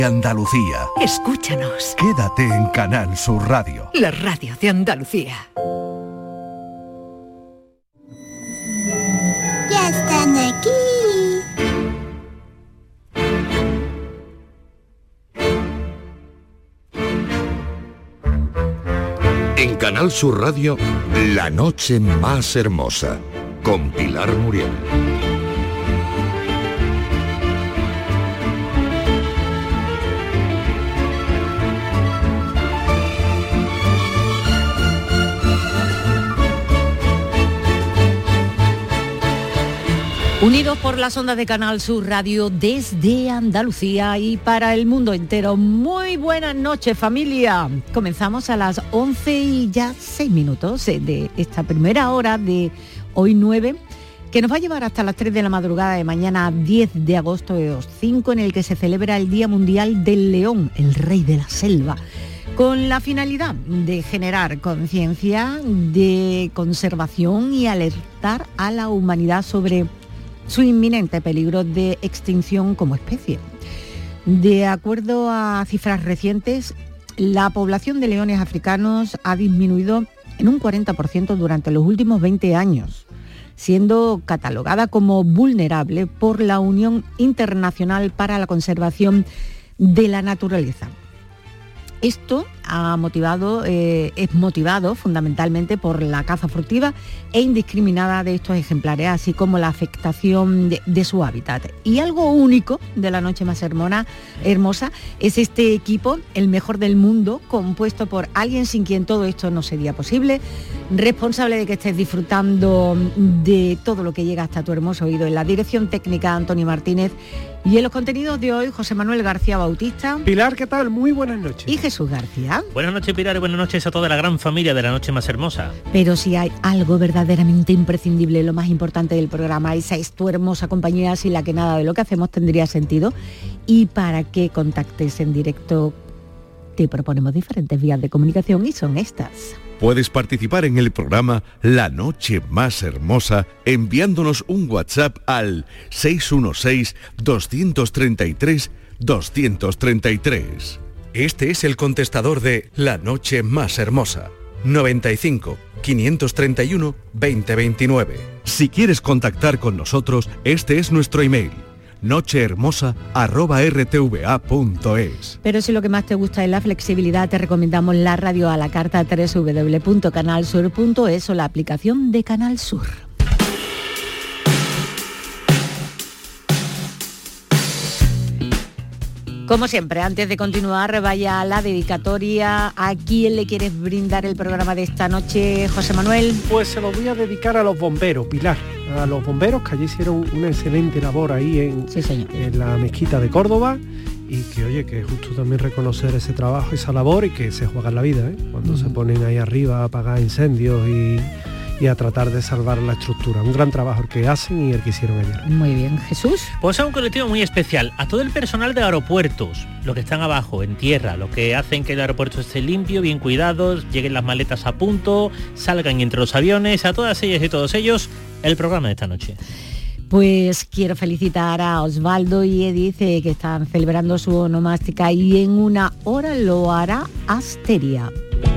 Andalucía. Escúchanos. Quédate en Canal Sur Radio. La radio de Andalucía. Ya están aquí. En Canal Sur Radio, La noche más hermosa, con Pilar Muriel. Unidos por las ondas de Canal Sur Radio desde Andalucía y para el mundo entero. Muy buenas noches, familia. Comenzamos a las 11 y ya 6 minutos de esta primera hora de hoy 9, que nos va a llevar hasta las 3 de la madrugada de mañana 10 de agosto de 2005, en el que se celebra el Día Mundial del León, el rey de la selva, con la finalidad de generar conciencia de conservación y alertar a la humanidad sobre su inminente peligro de extinción como especie. De acuerdo a cifras recientes, la población de leones africanos ha disminuido en un 40% durante los últimos 20 años, siendo catalogada como vulnerable por la Unión Internacional para la Conservación de la Naturaleza. Esto es motivado fundamentalmente por la caza furtiva e indiscriminada de estos ejemplares, así como la afectación de su hábitat. Y algo único de La noche más hermosa es este equipo, el mejor del mundo, compuesto por alguien sin quien todo esto no sería posible, responsable de que estés disfrutando de todo lo que llega hasta tu hermoso oído. En la dirección técnica, Antonio Martínez, y en los contenidos de hoy, José Manuel García Bautista. Pilar, ¿qué tal? Muy buenas noches. Y Jesús García. Buenas noches, Pilar, y buenas noches a toda la gran familia de La noche más hermosa. Pero si hay algo verdaderamente imprescindible, lo más importante del programa, esa es tu hermosa compañía, sin la que nada de lo que hacemos tendría sentido. Y para que contactes en directo, te proponemos diferentes vías de comunicación y son estas. Puedes participar en el programa La noche más hermosa enviándonos un WhatsApp al 616-233-233. Este es el contestador de La noche más hermosa. 95 531 2029. Si quieres contactar con nosotros, este es nuestro email: nochehermosa@rtva.es. Pero si lo que más te gusta es la flexibilidad, te recomendamos la radio a la carta, www.canalsur.es, o la aplicación de Canal Sur. Como siempre, antes de continuar, vaya la dedicatoria. ¿A quién le quieres brindar el programa de esta noche, José Manuel? Pues se lo voy a dedicar a los bomberos, Pilar. A los bomberos que allí hicieron una excelente labor ahí en la mezquita de Córdoba. Y que, oye, que es justo también reconocer ese trabajo, esa labor, y que se juegan la vida, ¿eh? Cuando se ponen ahí arriba a apagar incendios y a tratar de salvar la estructura. Un gran trabajo el que hacen y el que hicieron ayer. Muy bien, Jesús. Pues a un colectivo muy especial, a todo el personal de aeropuertos, los que están abajo, en tierra, los que hacen que el aeropuerto esté limpio, bien cuidados, lleguen las maletas a punto, salgan entre los aviones, a todas ellas y todos ellos, el programa de esta noche. Pues quiero felicitar a Osvaldo y Edith, que están celebrando su onomástica, y en una hora lo hará Asteria.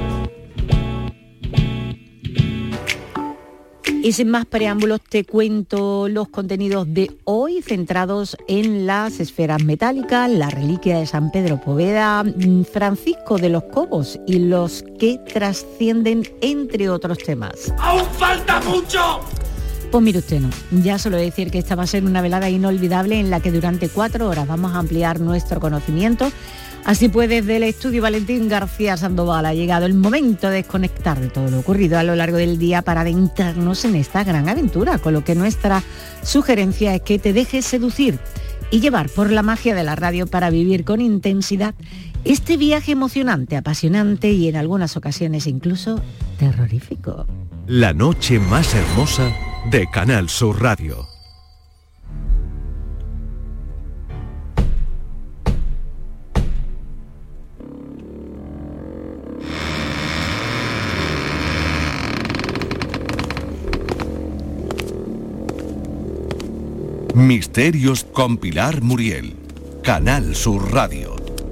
Y sin más preámbulos, te cuento los contenidos de hoy, centrados en las esferas metálicas, la reliquia de San Pedro Poveda, Francisco de los Cobos y los que trascienden, entre otros temas. ¡Aún falta mucho! Pues mire usted, no. Ya solo decir que esta va a ser una velada inolvidable en la que durante 4 horas vamos a ampliar nuestro conocimiento. Así pues, desde el estudio Valentín García Sandoval ha llegado el momento de desconectar de todo lo ocurrido a lo largo del día para adentrarnos en esta gran aventura, con lo que nuestra sugerencia es que te dejes seducir y llevar por la magia de la radio para vivir con intensidad este viaje emocionante, apasionante y en algunas ocasiones incluso terrorífico. La noche más hermosa de Canal Sur Radio. Misterios con Pilar Muriel. Canal Sur Radio.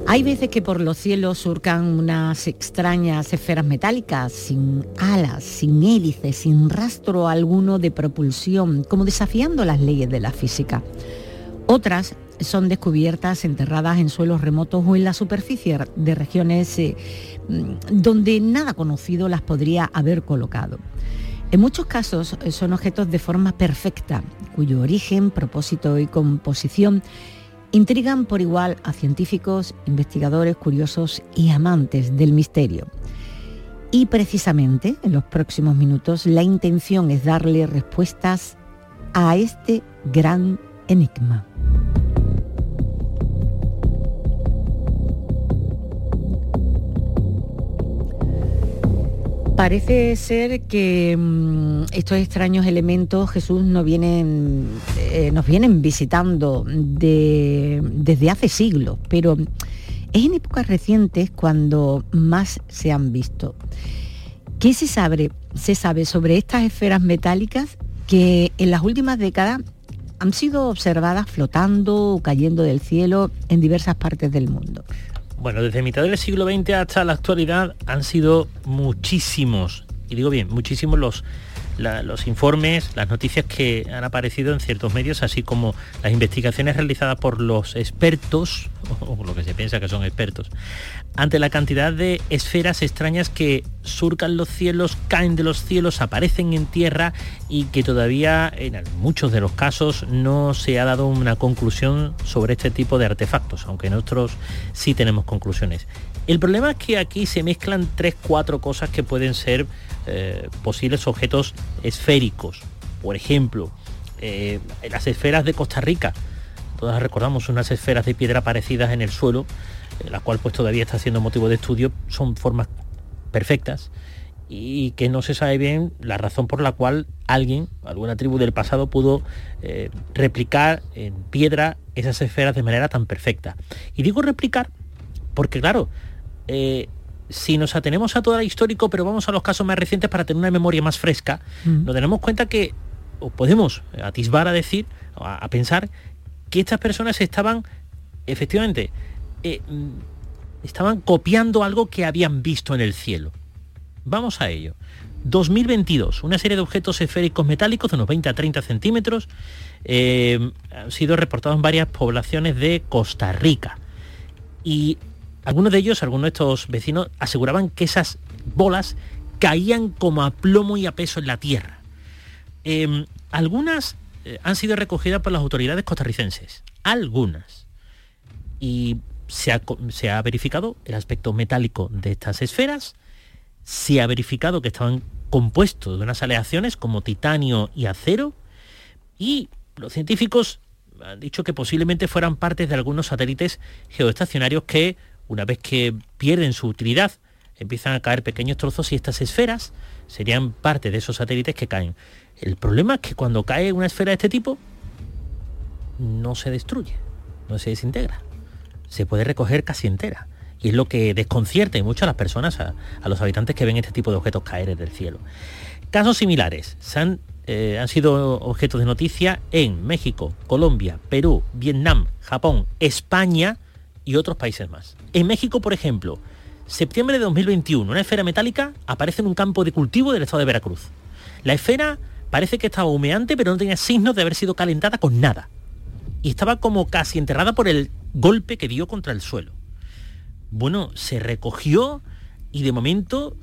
Hay veces que por los cielos surcan unas extrañas esferas metálicas, sin alas, sin hélices, sin rastro alguno de propulsión, como desafiando las leyes de la física. Otras son descubiertas enterradas en suelos remotos o en la superficie de regiones donde nada conocido las podría haber colocado. En muchos casos son objetos de forma perfecta, cuyo origen, propósito y composición intrigan por igual a científicos, investigadores, curiosos y amantes del misterio. Y precisamente en los próximos minutos la intención es darle respuestas a este gran enigma. Parece ser que estos extraños elementos, Jesús, nos vienen visitando desde hace siglos, pero es en épocas recientes cuando más se han visto. ¿Qué se sabe sobre estas esferas metálicas que en las últimas décadas han sido observadas flotando o cayendo del cielo en diversas partes del mundo? Bueno, desde mitad del siglo XX hasta la actualidad han sido muchísimos, y digo bien, muchísimos los informes, las noticias que han aparecido en ciertos medios, así como las investigaciones realizadas por los expertos, o lo que se piensa que son expertos, ante la cantidad de esferas extrañas que surcan los cielos, caen de los cielos, aparecen en tierra y que todavía en muchos de los casos no se ha dado una conclusión sobre este tipo de artefactos, aunque en otros sí tenemos conclusiones. El problema es que aquí se mezclan 3-4 cosas que pueden ser posibles objetos esféricos. Por ejemplo, las esferas de Costa Rica. Todas recordamos unas esferas de piedra aparecidas en el suelo, la cual pues todavía está siendo motivo de estudio. Son formas perfectas y que no se sabe bien la razón por la cual alguna tribu del pasado pudo replicar en piedra esas esferas de manera tan perfecta. Y digo replicar porque, claro, si nos atenemos a todo el histórico, pero vamos a los casos más recientes para tener una memoria más fresca, nos tenemos cuenta que, o podemos atisbar a decir, a pensar, que estas personas estaban, efectivamente, estaban copiando algo que habían visto en el cielo. Vamos a ello. 2022, una serie de objetos esféricos metálicos de unos 20 a 30 centímetros han sido reportados en varias poblaciones de Costa Rica. Y algunos de estos vecinos, aseguraban que esas bolas caían como a plomo y a peso en la tierra. Algunas han sido recogidas por las autoridades costarricenses. Algunas. Y se ha verificado el aspecto metálico de estas esferas. Se ha verificado que estaban compuestos de unas aleaciones como titanio y acero. Y los científicos han dicho que posiblemente fueran partes de algunos satélites geoestacionarios que, una vez que pierden su utilidad, empiezan a caer pequeños trozos y estas esferas serían parte de esos satélites que caen. El problema es que cuando cae una esfera de este tipo, no se destruye, no se desintegra. Se puede recoger casi entera. Y es lo que desconcierta mucho a las personas, a los habitantes que ven este tipo de objetos caer desde el cielo. Casos similares han sido objetos de noticia en México, Colombia, Perú, Vietnam, Japón, España y otros países más. En México, por ejemplo, septiembre de 2021, una esfera metálica aparece en un campo de cultivo del estado de Veracruz. La esfera parece que estaba humeante, pero no tenía signos de haber sido calentada con nada. Y estaba como casi enterrada por el golpe que dio contra el suelo. Bueno, se recogió y de momento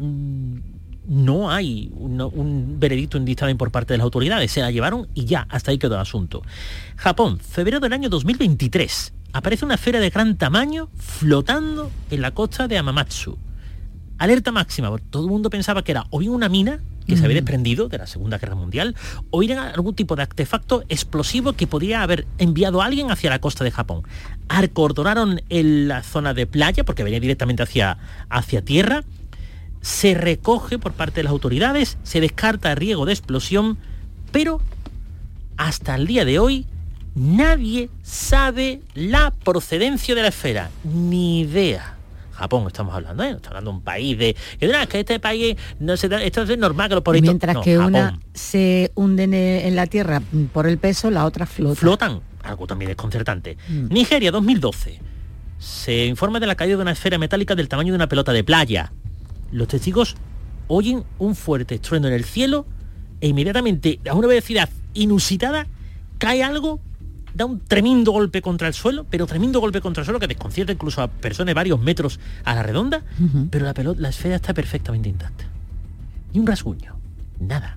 no hay un veredicto en dictamen por parte de las autoridades. Se la llevaron y ya, hasta ahí quedó el asunto. Japón, febrero del año 2023. Aparece una esfera de gran tamaño flotando en la costa de Hamamatsu. Alerta máxima, porque todo el mundo pensaba que era o bien una mina que se había desprendido de la Segunda Guerra Mundial, o bien algún tipo de artefacto explosivo que podría haber enviado a alguien hacia la costa de Japón. Acordonaron en la zona de playa, porque venía directamente hacia tierra. Se recoge por parte de las autoridades, se descarta riesgo de explosión, pero hasta el día de hoy nadie sabe la procedencia de la esfera, ni idea. Japón estamos hablando, Estamos hablando de un país que este país no se da, esto es normal que lo por mientras no, que Japón. Una se hunde en la tierra por el peso, la otra flota. Flotan, algo también desconcertante. Nigeria, 2012. se informa de la caída de una esfera metálica del tamaño de una pelota de playa. Los testigos oyen un fuerte estruendo en el cielo e inmediatamente, a una velocidad inusitada, cae algo, da un tremendo golpe contra el suelo, pero tremendo golpe contra el suelo que desconcierta incluso a personas varios metros a la redonda, pero la esfera está perfectamente intacta. Ni un rasguño, nada.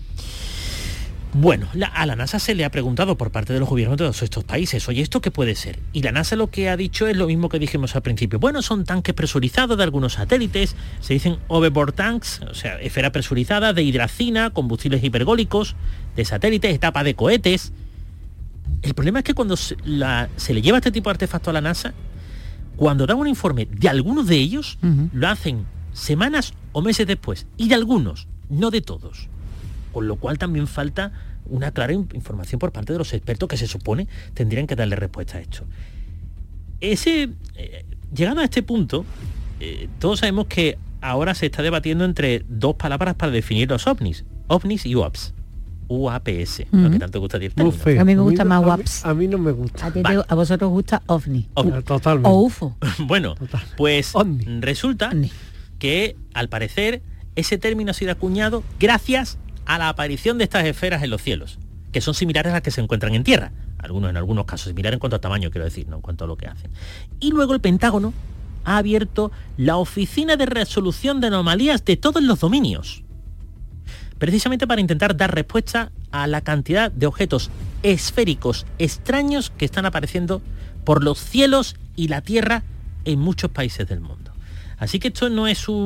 Bueno, a la NASA se le ha preguntado por parte de los gobiernos de todos estos países, oye, ¿esto qué puede ser? Y la NASA lo que ha dicho es lo mismo que dijimos al principio. Bueno, son tanques presurizados de algunos satélites, se dicen overboard tanks, o sea, esfera presurizada de hidracina, combustibles hipergólicos, de satélites, etapa de cohetes. El problema es que cuando se le lleva este tipo de artefacto a la NASA, cuando dan un informe de algunos de ellos, lo hacen semanas o meses después, y de algunos, no de todos. Con lo cual también falta una clara información por parte de los expertos que se supone tendrían que darle respuesta a esto. Llegando a este punto, todos sabemos que ahora se está debatiendo entre dos palabras para definir los ovnis y UAPs. UAPS, lo que tanto gusta decir. A mí me gusta más UAPs. A mí no me gusta. A vosotros gusta OVNI. Totalmente. O UFO. Bueno, Totalmente. pues OVNI. resulta que al parecer ese término ha sido acuñado gracias a la aparición de estas esferas en los cielos, que son similares a las que se encuentran en tierra. En algunos casos, similares en cuanto a tamaño, quiero decir, no en cuanto a lo que hacen. Y luego el Pentágono ha abierto la Oficina de Resolución de Anomalías de todos los dominios, precisamente para intentar dar respuesta a la cantidad de objetos esféricos extraños que están apareciendo por los cielos y la tierra en muchos países del mundo. Así que esto no es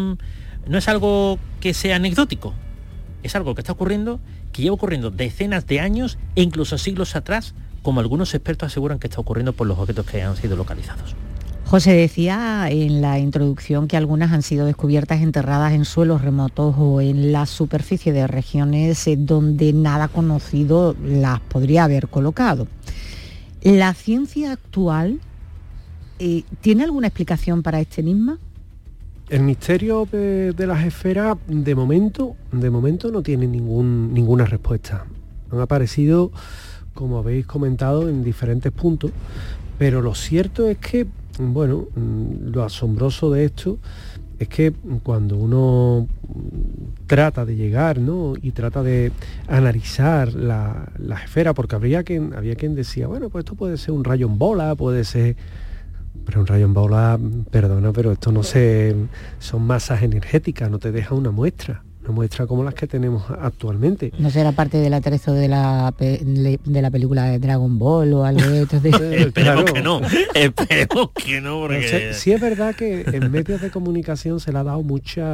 algo que sea anecdótico. Es algo que está ocurriendo, que lleva ocurriendo decenas de años e incluso siglos atrás, como algunos expertos aseguran que está ocurriendo por los objetos que han sido localizados. José decía en la introducción que algunas han sido descubiertas enterradas en suelos remotos o en la superficie de regiones donde nada conocido las podría haber colocado. ¿La ciencia actual tiene alguna explicación para este enigma? El misterio de las esferas, de momento no tiene ninguna respuesta. Han aparecido, como habéis comentado, en diferentes puntos, pero lo cierto es que, bueno, lo asombroso de esto es que cuando uno trata de llegar, ¿no?, y trata de analizar la esfera, porque había quien decía, bueno, pues esto puede ser un rayo en bola, puede ser... Pero un rayo en bola, perdona, pero esto no son masas energéticas, no te deja una muestra como las que tenemos actualmente. ¿No será parte del atrezo de la película de Dragon Ball o algo de esto? Esperemos que no, porque... Sí es verdad que en medios de comunicación se le ha dado mucho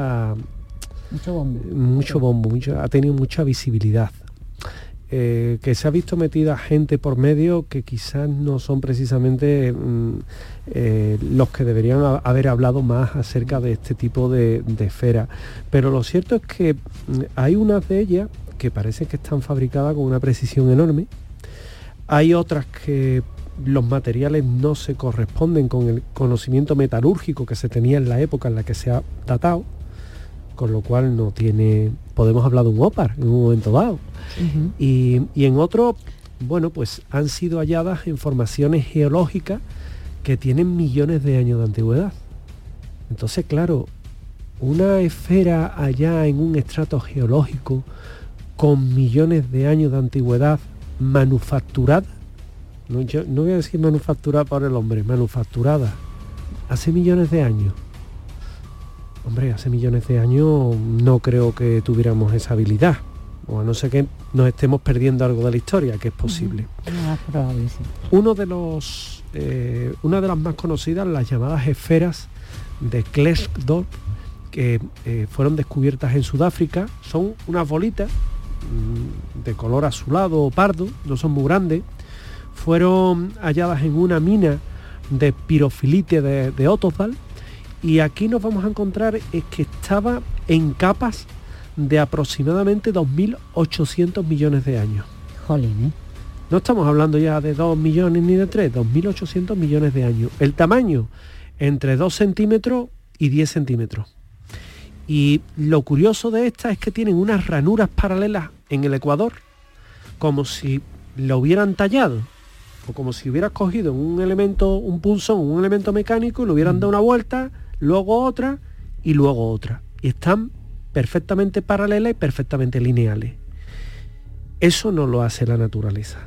bombo, ha tenido mucha visibilidad. Que se ha visto metida gente por medio que quizás no son precisamente los que deberían haber hablado más acerca de este tipo de esferas. Pero lo cierto es que hay unas de ellas que parece que están fabricadas con una precisión enorme. Hay otras que los materiales no se corresponden con el conocimiento metalúrgico que se tenía en la época en la que se ha datado, con lo cual podemos hablar de un OPAR en un momento dado. Y en otro, bueno, pues han sido halladas en formaciones geológicas que tienen millones de años de antigüedad. Entonces, claro, una esfera allá en un estrato geológico con millones de años de antigüedad, manufacturada, yo no voy a decir manufacturada por el hombre, manufacturada hace millones de años. Hombre, hace millones de años no creo que tuviéramos esa habilidad, o a no ser que nos estemos perdiendo algo de la historia, que es posible. Probable, sí. Una de las más conocidas, las llamadas esferas de Klerksdorp, que fueron descubiertas en Sudáfrica, son unas bolitas de color azulado o pardo, no son muy grandes, fueron halladas en una mina de pirofilite de Ottosdal. Y aquí nos vamos a encontrar es que estaba en capas de aproximadamente 2.800 millones de años. Jolín, ¿eh? No estamos hablando ya de 2 millones ni de 3, 2.800 millones de años. El tamaño, entre 2 centímetros y 10 centímetros. Y lo curioso de esta es que tienen unas ranuras paralelas en el ecuador, como si lo hubieran tallado. o como si hubieras cogido un elemento, un punzón, un elemento mecánico y lo hubieran dado una vuelta, luego otra y luego otra. Y están perfectamente paralelas y perfectamente lineales. Eso no lo hace la naturaleza.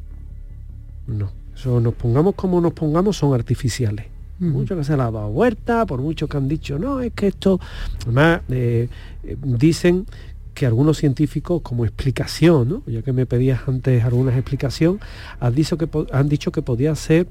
No. Eso nos pongamos como nos pongamos, son artificiales. Mucho que se le ha dado vuelta, por mucho que han dicho, no, es que esto... Además, dicen que algunos científicos, como explicación, ¿no? Ya que me pedías antes alguna explicación, han dicho que podía ser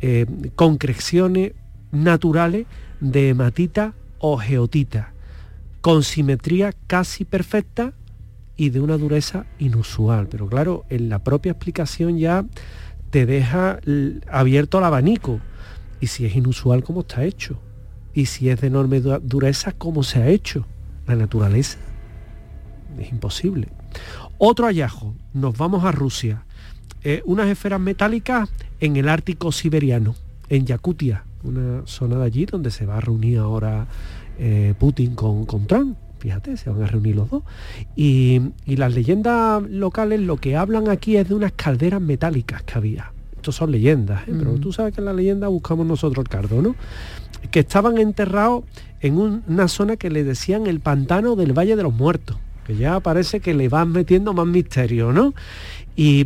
concreciones naturales de hematita o geotita, con simetría casi perfecta y de una dureza inusual. Pero claro, en la propia explicación ya te deja abierto el abanico. Y si es inusual, ¿cómo está hecho? Y si es de enorme dureza, ¿cómo se ha hecho? La naturaleza. Es imposible. Otro hallazgo. Nos vamos a Rusia. Unas esferas metálicas en el Ártico siberiano, en Yakutia, una zona de allí donde se va a reunir ahora Putin con Trump. Fíjate, se van a reunir los dos. Y las leyendas locales lo que hablan aquí es de unas calderas metálicas que había. Estos son leyendas, pero tú sabes que en la leyenda buscamos nosotros el cardo, ¿no? Que estaban enterrados en una zona que le decían el pantano del Valle de los Muertos, que ya parece que le van metiendo más misterio, ¿no? Y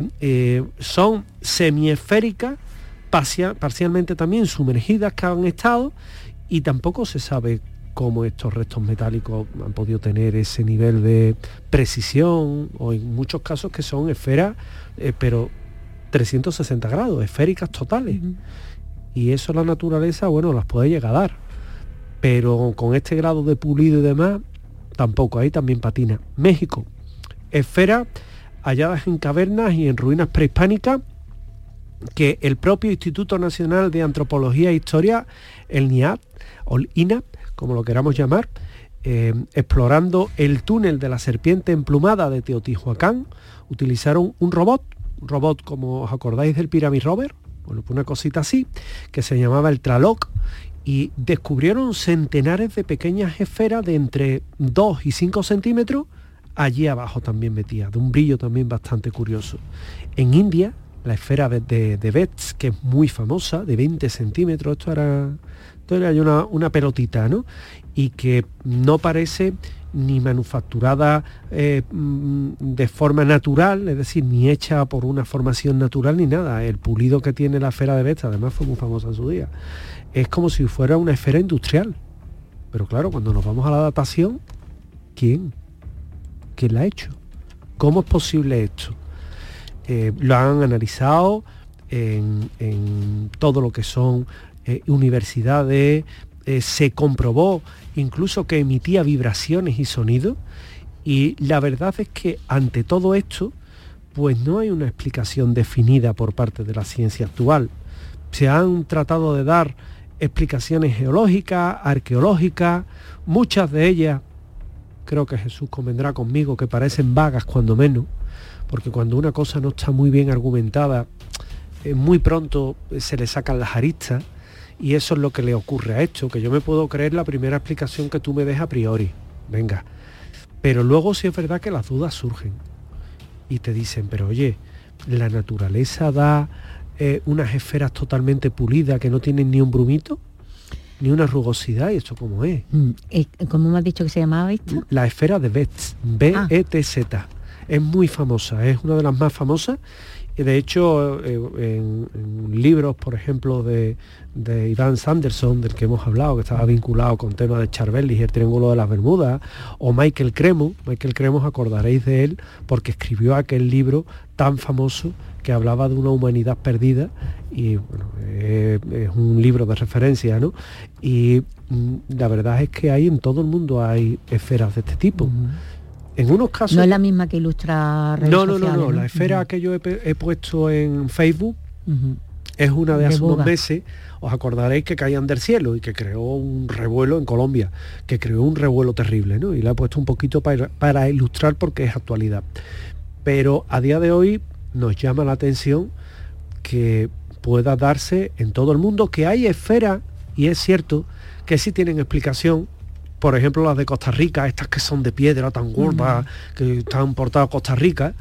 son semiesféricas, parcialmente también sumergidas que han estado, y tampoco se sabe cómo estos restos metálicos han podido tener ese nivel de precisión, o en muchos casos que son esferas, pero 360 grados, esféricas totales. Y eso la naturaleza, bueno, las puede llegar a dar. Pero con este grado de pulido y demás, tampoco, ahí también patina. México, esferas halladas en cavernas y en ruinas prehispánicas que el propio Instituto Nacional de Antropología e Historia, el NIAP, o el INAP, como lo queramos llamar, explorando el túnel de la serpiente emplumada de Teotihuacán, utilizaron un robot, como os acordáis del Pyramid Rover, bueno, pues una cosita así, que se llamaba el Tlaloc, y descubrieron centenares de pequeñas esferas de entre 2 y 5 centímetros, allí abajo también metidas, de un brillo también bastante curioso. En India, la esfera de Betz, que es muy famosa, de 20 centímetros, esto era una pelotita, ¿no? Y que no parece ni manufacturada de forma natural, es decir, ni hecha por una formación natural ni nada. El pulido que tiene la esfera de Betz, además fue muy famosa en su día, es como si fuera una esfera industrial. Pero claro, cuando nos vamos a la datación, ¿quién la ha hecho? ¿Cómo es posible esto? Lo han analizado en todo lo que son universidades, se comprobó incluso que emitía vibraciones y sonidos, y la verdad es que ante todo esto pues no hay una explicación definida por parte de la ciencia actual. Se han tratado de dar explicaciones geológicas, arqueológicas, muchas de ellas, creo que Jesús convendrá conmigo, que parecen vagas cuando menos, porque cuando una cosa no está muy bien argumentada, muy pronto se le sacan las aristas. Y eso es lo que le ocurre a esto, que yo me puedo creer la primera explicación que tú me des a priori, venga, pero luego sí es verdad que las dudas surgen y te dicen, pero oye, la naturaleza da unas esferas totalmente pulidas que no tienen ni un brumito, ni una rugosidad, y esto cómo es. ¿Cómo me has dicho que se llamaba esto? La esfera de Betz, B-E-T-Z, es muy famosa, es una de las más famosas. De hecho, en libros, por ejemplo, de Ivan Sanderson, del que hemos hablado, que estaba vinculado con temas de Charbellis y el Triángulo de las Bermudas, o Michael Cremo, os acordaréis de él, porque escribió aquel libro tan famoso que hablaba de una humanidad perdida, y bueno, es un libro de referencia, ¿no? Y la verdad es que en todo el mundo hay esferas de este tipo. En unos casos... No es la misma que ilustra redes sociales, No. La esfera que yo he puesto en Facebook es una de hace unos meses. Os acordaréis que caían del cielo y que creó un revuelo en Colombia, que creó un revuelo terrible, ¿no? Y la he puesto un poquito para ilustrar porque es actualidad. Pero a día de hoy nos llama la atención que pueda darse en todo el mundo, que hay esferas, y es cierto, que sí tienen explicación. Por ejemplo, las de Costa Rica, estas que son de piedra tan gordas, que están portadas a Costa Rica,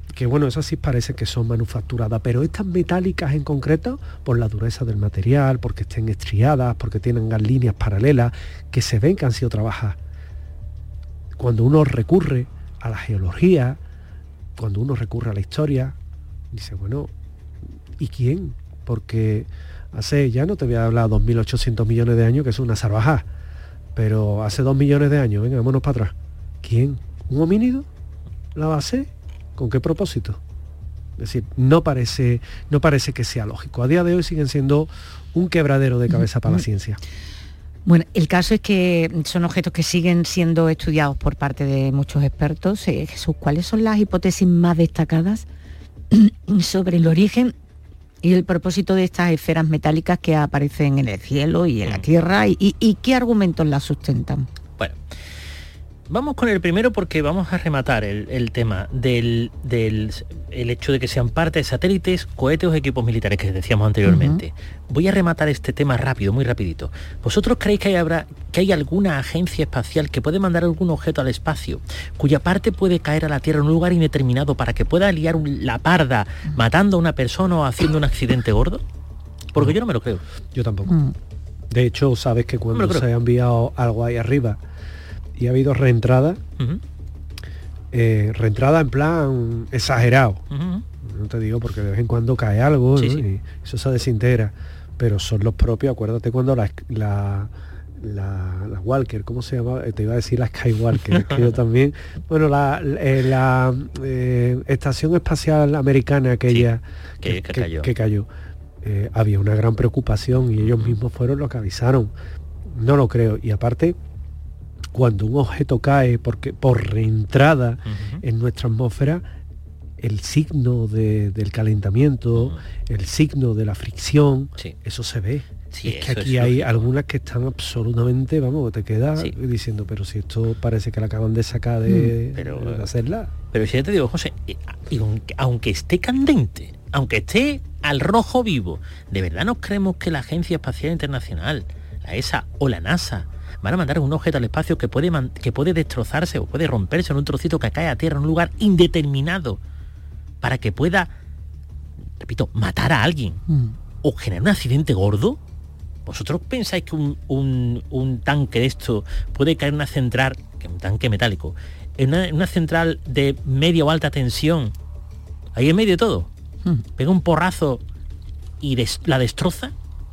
que bueno, esas sí parece que son manufacturadas, pero estas metálicas en concreto, por la dureza del material, porque estén estriadas, porque tengan líneas paralelas, que se ven que han sido trabajadas. Cuando uno recurre a la geología, cuando uno recurre a la historia, dice, bueno, ¿y quién? Porque hace, ya no te voy a hablar, 2.800 millones de años, que es una salvajada, pero hace 2 millones de años, venga, vámonos para atrás. ¿Quién? ¿Un homínido? ¿La va a hacer? ¿Con qué propósito? Es decir, no parece que sea lógico. A día de hoy siguen siendo un quebradero de cabeza para la ciencia. Bueno, el caso es que son objetos que siguen siendo estudiados por parte de muchos expertos. Jesús, ¿cuáles son las hipótesis más destacadas sobre el origen y el propósito de estas esferas metálicas que aparecen en el cielo y en la Tierra? ¿Y qué argumentos las sustentan? Bueno, vamos con el primero porque vamos a rematar el tema del hecho de que sean parte de satélites, cohetes o equipos militares que decíamos anteriormente. Voy a rematar este tema rápido, muy rapidito. ¿Vosotros creéis que hay alguna agencia espacial que puede mandar algún objeto al espacio cuya parte puede caer a la Tierra en un lugar indeterminado para que pueda liar la parda matando a una persona o haciendo un accidente gordo? Porque yo no me lo creo. Yo tampoco. De hecho, sabes que cuando se ha enviado algo ahí arriba y ha habido reentrada, reentrada en plan exagerado. No te digo porque de vez en cuando cae algo, ¿no? Y eso se desintegra, pero son los propios. Acuérdate cuando la Walker, ¿cómo se llama? Te iba a decir la Skywalker, que yo también, bueno, la estación espacial americana aquella que cayó. Había una gran preocupación y ellos mismos fueron los que avisaron. No lo creo. Y aparte, cuando un objeto cae por reentrada en nuestra atmósfera, el signo del calentamiento, el signo de la fricción, eso se ve. Es que aquí hay algunas que están absolutamente, vamos, te quedas diciendo, pero si esto parece que la acaban de sacar de hacerla. Pero si ya te digo, José, aunque esté candente, aunque esté al rojo vivo, ¿de verdad nos creemos que la Agencia Espacial Internacional, la ESA o la NASA, van a mandar un objeto al espacio que puede destrozarse o puede romperse en un trocito que cae a tierra en un lugar indeterminado para que pueda, repito, matar a alguien o generar un accidente gordo? ¿Vosotros pensáis que un tanque de esto puede caer en una central, que un tanque metálico, en una central de media o alta tensión, ahí en medio de todo, pega un porrazo y la destroza?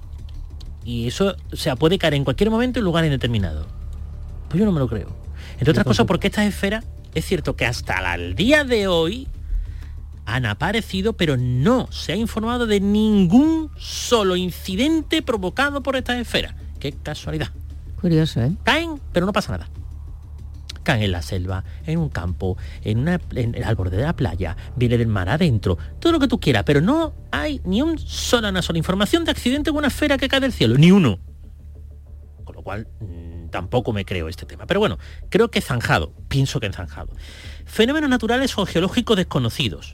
Y eso, o sea, puede caer en cualquier momento en lugar indeterminado. Pues yo no me lo creo. Entre otras cosas porque estas esferas, es cierto que hasta el día de hoy han aparecido, pero no se ha informado de ningún solo incidente provocado por estas esferas. Qué casualidad. Curioso, ¿eh? Caen, pero no pasa nada. Caen en la selva, en un campo, al borde de la playa, viene del mar adentro, todo lo que tú quieras, pero no hay ni una sola información de accidente con una esfera que cae del cielo, ni uno. Con lo cual, tampoco me creo este tema. Pero bueno, creo que zanjado, pienso que zanjado. Fenómenos naturales o geológicos desconocidos.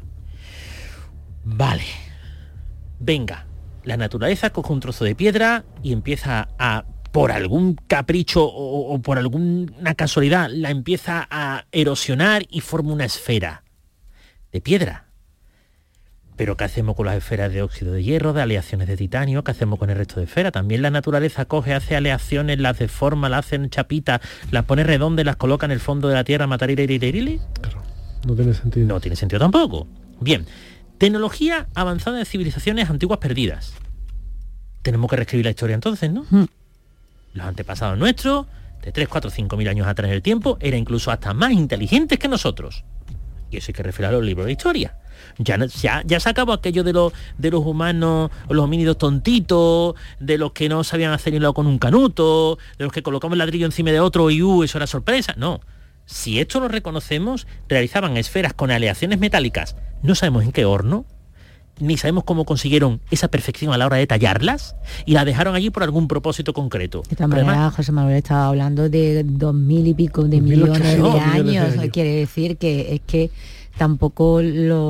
Vale. Venga, la naturaleza coge un trozo de piedra y empieza a, por algún capricho o por alguna casualidad, la empieza a erosionar y forma una esfera de piedra. Pero ¿qué hacemos con las esferas de óxido de hierro, de aleaciones de titanio? ¿Qué hacemos con el resto de esferas? También la naturaleza coge, hace aleaciones, las deforma, las hace en chapitas, las pone redondas, las coloca en el fondo de la tierra, matarile. Claro, no tiene sentido. No tiene sentido tampoco. Bien, tecnología avanzada de civilizaciones antiguas perdidas. Tenemos que reescribir la historia entonces, ¿no? Los antepasados nuestros, de 3, 4, 5 mil años atrás en el tiempo, eran incluso hasta más inteligentes que nosotros. Y eso hay que referir a los libros de historia. Ya se acabó aquello de los humanos, los homínidos tontitos, de los que no sabían hacer hilo con un canuto, de los que colocamos el ladrillo encima de otro y eso era sorpresa. No. Si esto lo reconocemos, realizaban esferas con aleaciones metálicas. No sabemos en qué horno, ni sabemos cómo consiguieron esa perfección a la hora de tallarlas y la dejaron allí por algún propósito concreto. De esta manera, además, José Manuel estaba hablando de 2.000 y pico de millones de años. Quiere decir que es que tampoco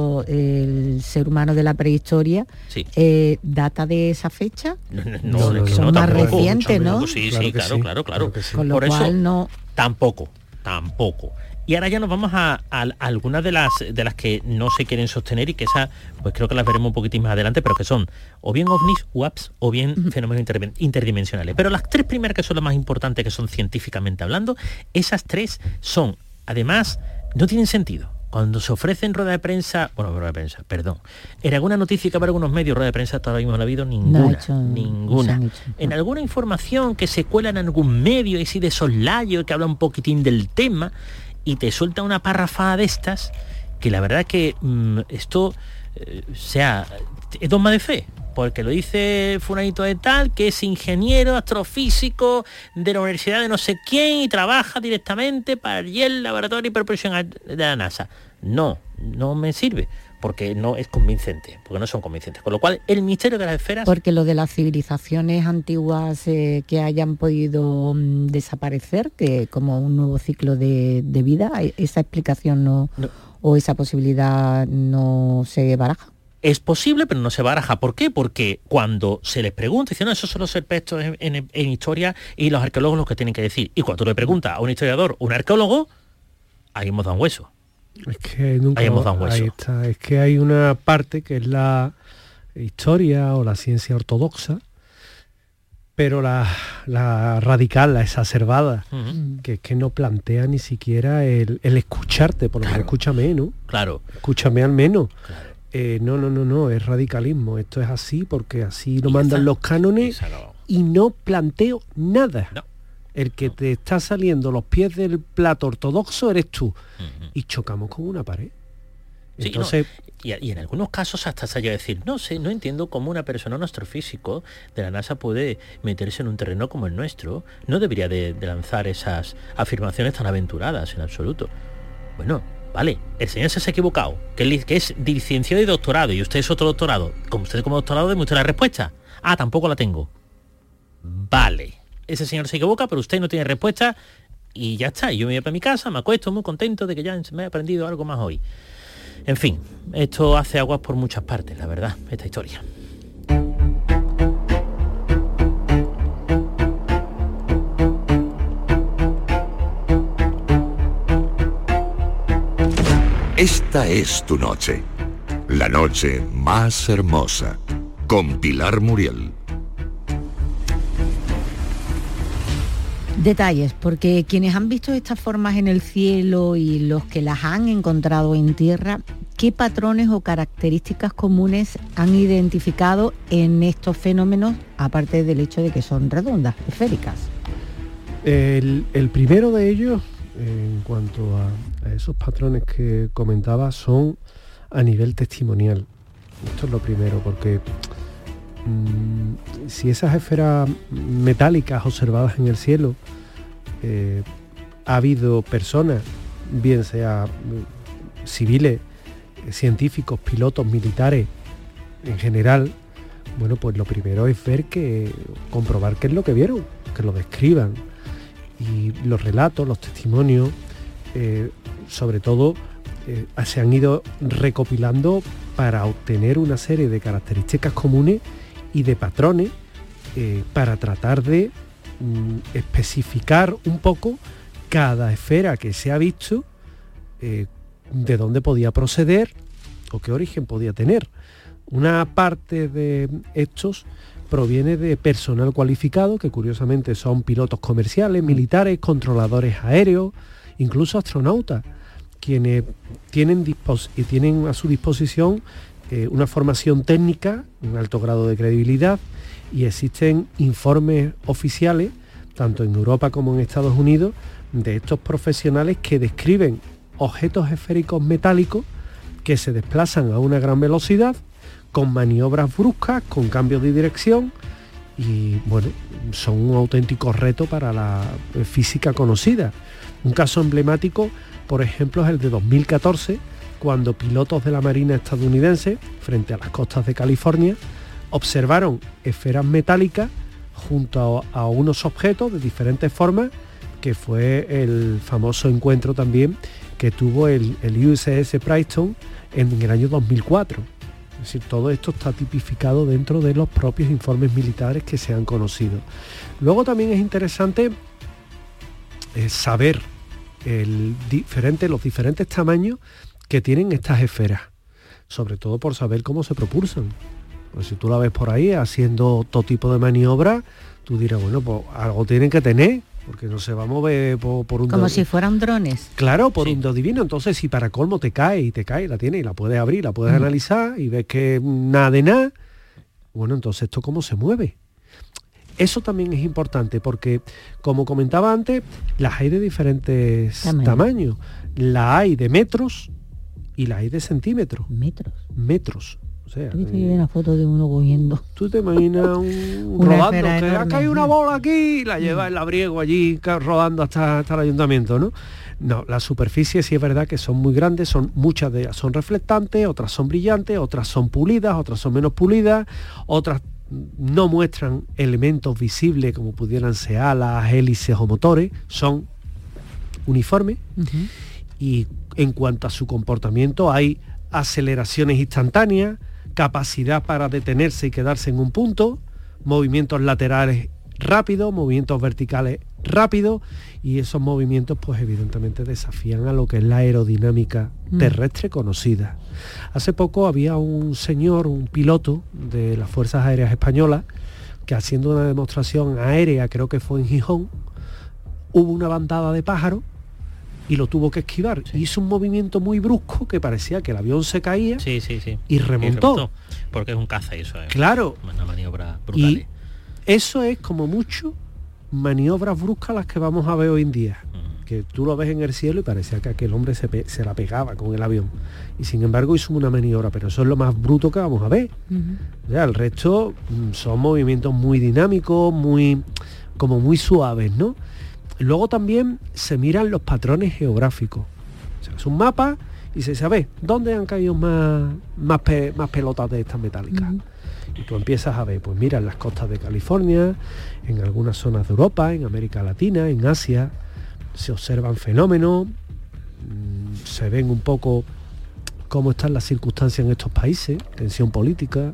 el ser humano de la prehistoria data de esa fecha. No, son más recientes, ¿no? Sí, claro. Con lo por cual eso, no. Tampoco. Y ahora ya nos vamos a algunas de las que no se quieren sostener y que esas, pues creo que las veremos un poquitín más adelante, pero que son o bien ovnis, UAPs, o bien fenómenos interdimensionales. Pero las tres primeras, que son las más importantes, que son científicamente hablando, esas tres son, además, no tienen sentido. Cuando se ofrecen rueda de prensa, en alguna noticia que habrá algunos medios, rueda de prensa todavía no ha habido ninguna. En alguna información que se cuela en algún medio, y sí de soslayo, que habla un poquitín del tema, y te suelta una parrafada de estas, que la verdad que esto es dogma de fe, porque lo dice fulanito de tal, que es ingeniero astrofísico de la universidad de no sé quién y trabaja directamente para el laboratorio de preparación de la NASA. No me sirve, porque no es convincente, porque no son convincentes. Con lo cual, el misterio de las esferas... Porque lo de las civilizaciones antiguas que hayan podido desaparecer, que como un nuevo ciclo de vida, esa explicación no, o esa posibilidad no se baraja. Es posible, pero no se baraja. ¿Por qué? Porque cuando se les pregunta, dicen, no, esos son los expertos en historia y los arqueólogos los que tienen que decir. Y cuando tú le preguntas a un historiador, un arqueólogo, ahí hemos dado un hueso. Es que nunca ahí está. Es que hay una parte que es la historia o la ciencia ortodoxa, pero la radical, la exacerbada, que es que no plantea ni siquiera el escucharte, por lo menos escúchame, ¿no? Claro. Escúchame al menos. Claro. No, es radicalismo. Esto es así porque así lo mandan los cánones y no planteo nada. No. El que te está saliendo los pies del plato ortodoxo eres tú. Y chocamos con una pared. Sí, entonces... y en algunos casos hasta se llega a decir, no entiendo cómo una persona, un astrofísico de la NASA puede meterse en un terreno como el nuestro. No debería de lanzar esas afirmaciones tan aventuradas en absoluto. Bueno, vale, el señor se ha equivocado, que es licenciado y doctorado, y usted es otro doctorado. Como usted como doctorado, deme usted la respuesta. Tampoco la tengo. Vale, ese señor se equivoca, pero usted no tiene respuesta y ya está. Yo me voy para mi casa, me acuesto muy contento de que ya me he aprendido algo más hoy. En fin, esto hace aguas por muchas partes, la verdad, esta historia. Esta es tu noche, la noche más hermosa, con Pilar Muriel. Detalles, porque quienes han visto estas formas en el cielo y los que las han encontrado en tierra, ¿qué patrones o características comunes han identificado en estos fenómenos, aparte del hecho de que son redondas, esféricas? El primero de ellos, en cuanto a esos patrones que comentaba, son a nivel testimonial. Esto es lo primero, porque si esas esferas metálicas observadas en el cielo, ha habido personas, bien sea civiles, científicos, pilotos, militares, en general, bueno, pues lo primero es comprobar qué es lo que vieron, que lo describan. Y los relatos, los testimonios, sobre todo, se han ido recopilando para obtener una serie de características comunes y de patrones para tratar de especificar un poco cada esfera que se ha visto, de dónde podía proceder o qué origen podía tener. Una parte de estos proviene de personal cualificado, que curiosamente son pilotos comerciales, militares, controladores aéreos, incluso astronautas, quienes tienen a su disposición una formación técnica, un alto grado de credibilidad, y existen informes oficiales, tanto en Europa como en Estados Unidos, de estos profesionales que describen objetos esféricos metálicos que se desplazan a una gran velocidad, con maniobras bruscas, con cambios de dirección, y bueno, son un auténtico reto para la física conocida. Un caso emblemático, por ejemplo, es el de 2014, cuando pilotos de la Marina estadounidense, frente a las costas de California, observaron esferas metálicas junto a unos objetos de diferentes formas, que fue el famoso encuentro también que tuvo el USS Princeton en el año 2004. Es decir, todo esto está tipificado dentro de los propios informes militares que se han conocido. Luego también es interesante saber los diferentes tamaños que tienen estas esferas, sobre todo por saber cómo se propulsan. Pues si tú la ves por ahí haciendo todo tipo de maniobras, tú dirás, bueno, pues algo tienen que tener, porque no se va a mover por un... Como si fueran drones. Claro, por un do divino. Entonces, si para colmo te cae, la tienes y la puedes abrir, la puedes analizar y ves que nada de nada, bueno, entonces esto cómo se mueve. Eso también es importante porque, como comentaba antes, las hay de diferentes tamaños. La hay de metros y la hay de centímetros. Metros. O sea, una foto de uno cogiendo. Tú te imaginas un rodando, que ha caído una bola aquí y la lleva en labriego allí rodando hasta el ayuntamiento, ¿no? No, las superficies sí es verdad que son muy grandes, muchas de ellas son reflectantes, otras son brillantes, otras son pulidas, otras son menos pulidas, otras no muestran elementos visibles como pudieran ser alas, hélices o motores, son uniformes. Y en cuanto a su comportamiento hay aceleraciones instantáneas, capacidad para detenerse y quedarse en un punto, movimientos laterales rápidos, movimientos verticales rápidos, y esos movimientos pues evidentemente desafían a lo que es la aerodinámica terrestre conocida. Hace poco había un señor, un piloto de las Fuerzas Aéreas Españolas, que haciendo una demostración aérea, creo que fue en Gijón, hubo una bandada de pájaros y lo tuvo que esquivar. Hizo un movimiento muy brusco que parecía que el avión se caía y remontó. Porque es un caza eso, es claro. Una maniobra brutal. Y eso es como mucho maniobras bruscas las que vamos a ver hoy en día. Que tú lo ves en el cielo y parecía que aquel hombre se la pegaba con el avión. Y sin embargo hizo una maniobra, pero eso es lo más bruto que vamos a ver. Ya, el resto son movimientos muy dinámicos, muy suaves, ¿no? Luego también se miran los patrones geográficos. O sea, es un mapa y se sabe dónde han caído más pelotas de estas metálicas. Y tú empiezas a ver, pues mira, en las costas de California, en algunas zonas de Europa, en América Latina, en Asia, se observan fenómenos, se ven un poco cómo están las circunstancias en estos países, tensión política,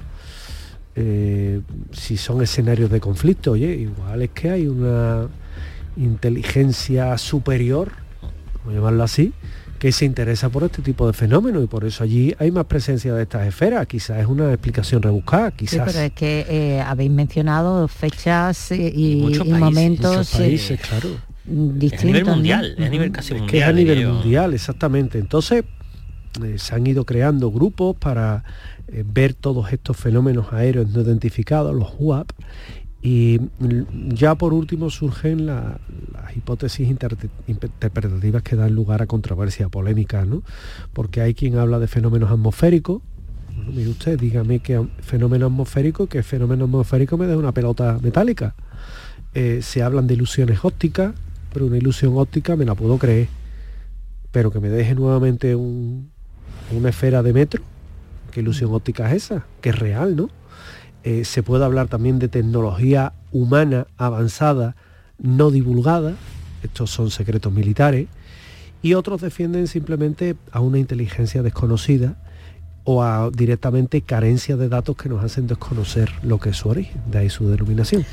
si son escenarios de conflicto. Oye, igual es que hay una inteligencia superior, vamos a llamarlo así, que se interesa por este tipo de fenómenos y por eso allí hay más presencia de estas esferas. Quizás es una explicación rebuscada, quizás. Sí, pero es que habéis mencionado fechas y momentos. Muchos países, claro. Distintos, a nivel mundial, ¿no? a nivel casi mundial. Que es a nivel mundial, exactamente. Entonces, se han ido creando grupos para ver todos estos fenómenos aéreos no identificados, los UAP, y ya por último surgen las hipótesis interpretativas que dan lugar a controversia, polémica, ¿no? Porque hay quien habla de fenómenos atmosféricos. Bueno, mire usted, dígame qué fenómeno atmosférico me da una pelota metálica. Se hablan de ilusiones ópticas, pero una ilusión óptica me la puedo creer, pero que me deje nuevamente una esfera de metro, ¿qué ilusión óptica es esa? Que es real, ¿no? Se puede hablar también de tecnología humana avanzada, no divulgada, estos son secretos militares, y otros defienden simplemente a una inteligencia desconocida o a directamente carencia de datos que nos hacen desconocer lo que es su origen, de ahí su denominación.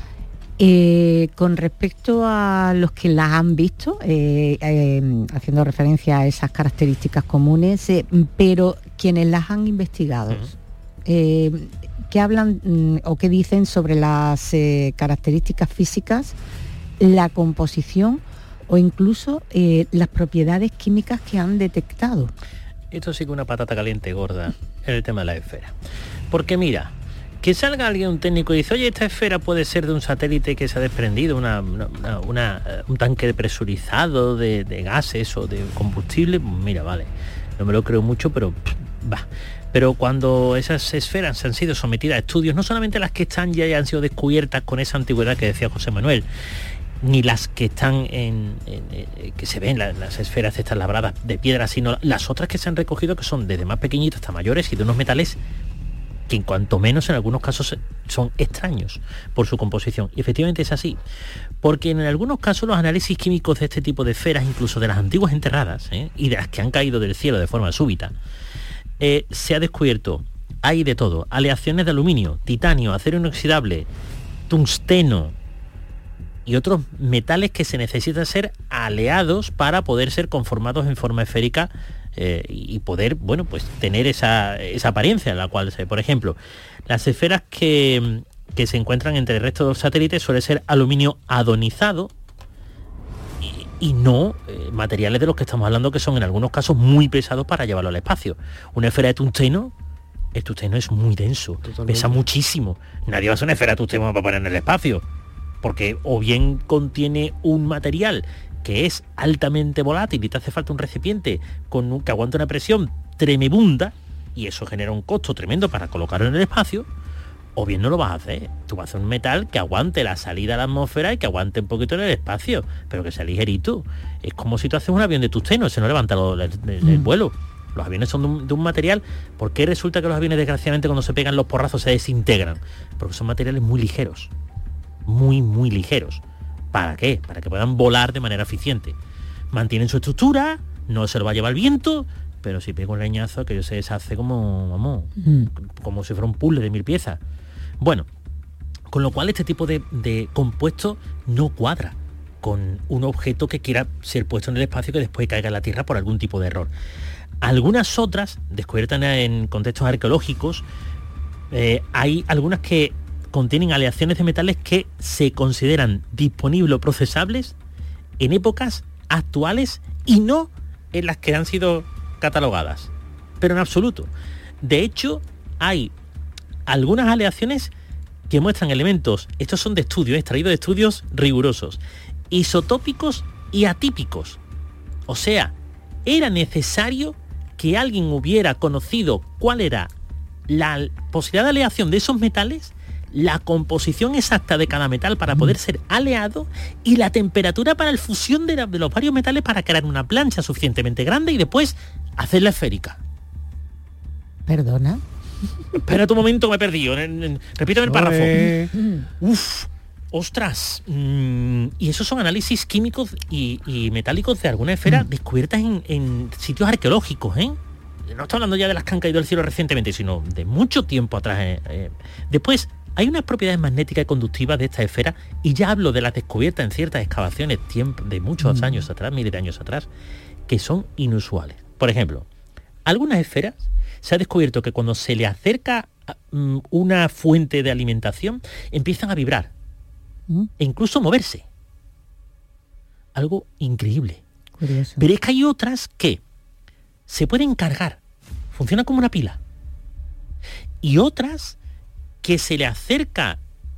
Con respecto a los que las han visto, haciendo referencia a esas características comunes, pero quienes las han investigado, ¿qué hablan o qué dicen sobre las características físicas, la composición o incluso las propiedades químicas que han detectado? Esto sí que una patata caliente gorda en el tema de la esfera. Porque mira, que salga alguien, un técnico, y dice, oye, esta esfera puede ser de un satélite que se ha desprendido, un tanque presurizado de gases o de combustible. Mira, vale, no me lo creo mucho, pero va. Pero cuando esas esferas han sido sometidas a estudios, no solamente las que están ya han sido descubiertas con esa antigüedad que decía José Manuel, ni las que están que se ven las esferas estas labradas de piedra, sino las otras que se han recogido, que son desde más pequeñitas hasta mayores y de unos metales que en cuanto menos en algunos casos son extraños por su composición. Y efectivamente es así, porque en algunos casos los análisis químicos de este tipo de esferas, incluso de las antiguas enterradas y de las que han caído del cielo de forma súbita, se ha descubierto, hay de todo, aleaciones de aluminio, titanio, acero inoxidable, tungsteno y otros metales que se necesitan ser aleados para poder ser conformados en forma esférica y poder, bueno, pues tener esa apariencia en la cual por ejemplo, las esferas que se encuentran entre el resto de los satélites suele ser aluminio adonizado y no materiales de los que estamos hablando, que son en algunos casos muy pesados para llevarlo al espacio. Una esfera de tungsteno, el tungsteno es muy denso, totalmente. Pesa muchísimo. Nadie va a hacer una esfera de tungsteno para poner en el espacio, porque o bien contiene un material que es altamente volátil y te hace falta un recipiente que aguante una presión tremenda, y eso genera un costo tremendo para colocarlo en el espacio, o bien no lo vas a hacer. Tú vas a hacer un metal que aguante la salida a la atmósfera y que aguante un poquito en el espacio, pero que sea ligerito. Es como si tú haces un avión de tungsteno, ese no levanta el vuelo. Los aviones son de un material. ¿Por qué resulta que los aviones, desgraciadamente, cuando se pegan los porrazos se desintegran? Porque son materiales muy ligeros. Muy, muy ligeros. ¿Para qué? Para que puedan volar de manera eficiente. Mantienen su estructura, no se lo va a llevar el viento, pero si pega un leñazo, aquello se deshace como si fuera un puzzle de 1000 piezas. Bueno, con lo cual este tipo de compuesto no cuadra con un objeto que quiera ser puesto en el espacio, que después caiga en la Tierra por algún tipo de error. Algunas otras, descubiertas en contextos arqueológicos, hay algunas que contienen aleaciones de metales que se consideran disponibles o procesables en épocas actuales y no en las que han sido catalogadas, pero en absoluto. De hecho, hay algunas aleaciones que muestran elementos, estos son de estudio, extraídos de estudios rigurosos, isotópicos y atípicos. O sea, era necesario que alguien hubiera conocido cuál era la posibilidad de aleación de esos metales, la composición exacta de cada metal para poder ser aleado y la temperatura para la fusión de los varios metales para crear una plancha suficientemente grande y después hacerla esférica. ¿Perdona? Espera un momento, me he perdido. Repítame el párrafo. Uf, ostras. Y esos son análisis químicos y metálicos de alguna esfera descubiertas en sitios arqueológicos, ¿eh? No estoy hablando ya de las que han caído del cielo recientemente, sino de mucho tiempo atrás. Después, hay unas propiedades magnéticas y conductivas de esta esfera, y ya hablo de las descubiertas en ciertas excavaciones de muchos años atrás, miles de años atrás, que son inusuales. Por ejemplo, algunas esferas se ha descubierto que cuando se le acerca una fuente de alimentación, empiezan a vibrar e incluso moverse. Algo increíble. Curioso. Pero es que hay otras que se pueden cargar, funcionan como una pila. Y otras que se le acerca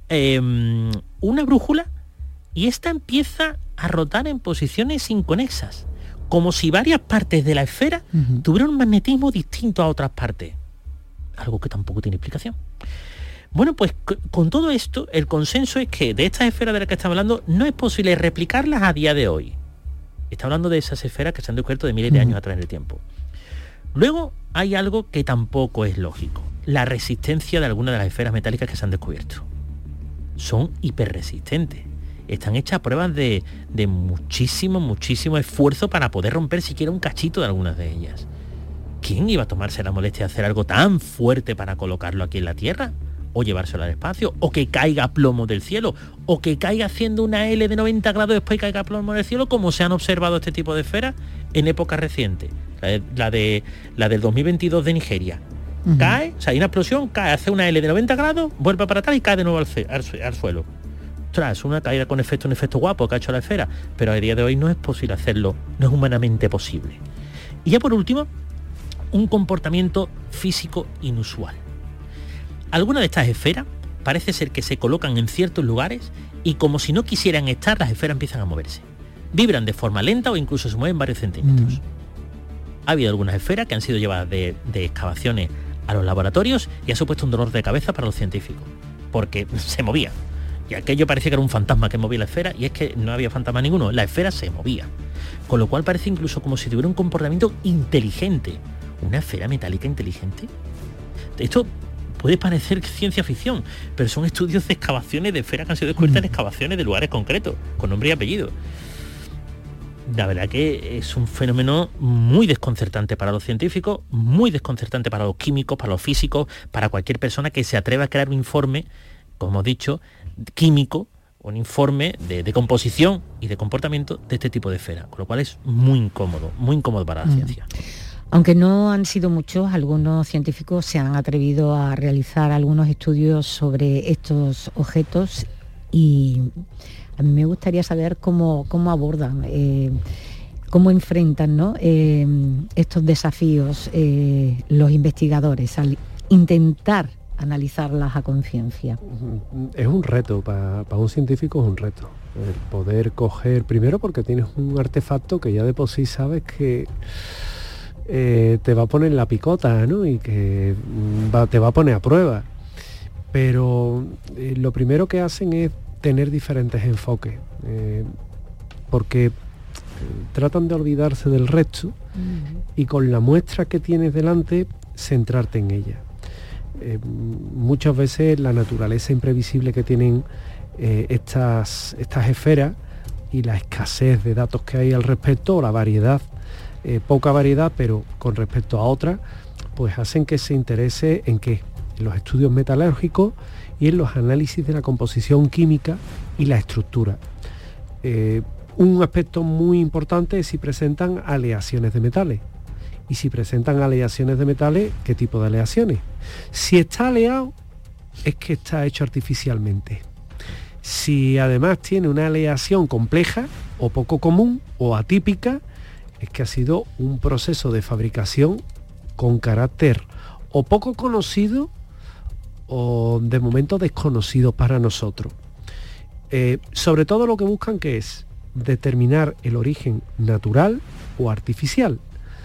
una brújula y esta empieza a rotar en posiciones inconexas, como si varias partes de la esfera tuvieran un magnetismo distinto a otras partes. Algo que tampoco tiene explicación. Bueno, pues con todo esto, el consenso es que de estas esferas de las que estamos hablando no es posible replicarlas a día de hoy. Está hablando de esas esferas que se han descubierto de miles de años atrás en el tiempo. Luego hay algo que tampoco es lógico: la resistencia de algunas de las esferas metálicas que se han descubierto. Son hiperresistentes. Están hechas pruebas de muchísimo esfuerzo para poder romper siquiera un cachito de algunas de ellas. ¿Quién iba a tomarse la molestia de hacer algo tan fuerte para colocarlo aquí en la Tierra? O llevárselo al espacio, o que caiga plomo del cielo, o que caiga haciendo una L de 90 grados después caiga plomo del cielo, como se han observado este tipo de esferas en épocas recientes. La del 2022 de Nigeria. Cae, o sea, hay una explosión, cae, hace una L de 90 grados, vuelve para atrás y cae de nuevo al suelo. Ostras, una caída con un efecto guapo que ha hecho la esfera, pero a día de hoy no es posible hacerlo, no es humanamente posible. Y ya por último, un comportamiento físico inusual. Algunas de estas esferas parece ser que se colocan en ciertos lugares y, como si no quisieran estar, las esferas empiezan a moverse. Vibran de forma lenta o incluso se mueven varios centímetros. Ha habido algunas esferas que han sido llevadas de excavaciones a los laboratorios y ha supuesto un dolor de cabeza para los científicos, porque se movía. Y aquello parecía que era un fantasma que movía la esfera, y es que no había fantasma ninguno, la esfera se movía. Con lo cual parece incluso como si tuviera un comportamiento inteligente. ¿Una esfera metálica inteligente? Esto puede parecer ciencia ficción, pero son estudios de excavaciones de esferas que han sido descubiertas en excavaciones de lugares concretos, con nombre y apellido. La verdad que es un fenómeno muy desconcertante para los científicos, muy desconcertante para los químicos, para los físicos, para cualquier persona que se atreva a crear un informe, como hemos dicho, químico, un informe de composición y de comportamiento de este tipo de esferas, con lo cual es muy incómodo para la ciencia. Aunque no han sido muchos, algunos científicos se han atrevido a realizar algunos estudios sobre estos objetos y a mí me gustaría saber cómo abordan, cómo enfrentan, ¿no?, estos desafíos los investigadores al intentar analizarlas a conciencia. Es un reto, para un científico es un reto. El poder coger, primero porque tienes un artefacto que ya de por sí sabes que te va a poner la picota, ¿no?, y que te va a poner a prueba. Pero lo primero que hacen es tener diferentes enfoques, porque tratan de olvidarse del resto y con la muestra que tienes delante centrarte en ella. Muchas veces la naturaleza imprevisible que tienen estas esferas y la escasez de datos que hay al respecto, o la variedad, poca variedad, pero con respecto a otras, pues hacen que se interese en qué, en los estudios metalúrgicos y en los análisis de la composición química y la estructura. Un aspecto muy importante es si presentan aleaciones de metales. Y si presentan aleaciones de metales, ¿qué tipo de aleaciones? Si está aleado, es que está hecho artificialmente. Si además tiene una aleación compleja, o poco común, o atípica, es que ha sido un proceso de fabricación con carácter o poco conocido, o de momento desconocido para nosotros. Sobre todo lo que buscan, que es determinar el origen natural o artificial.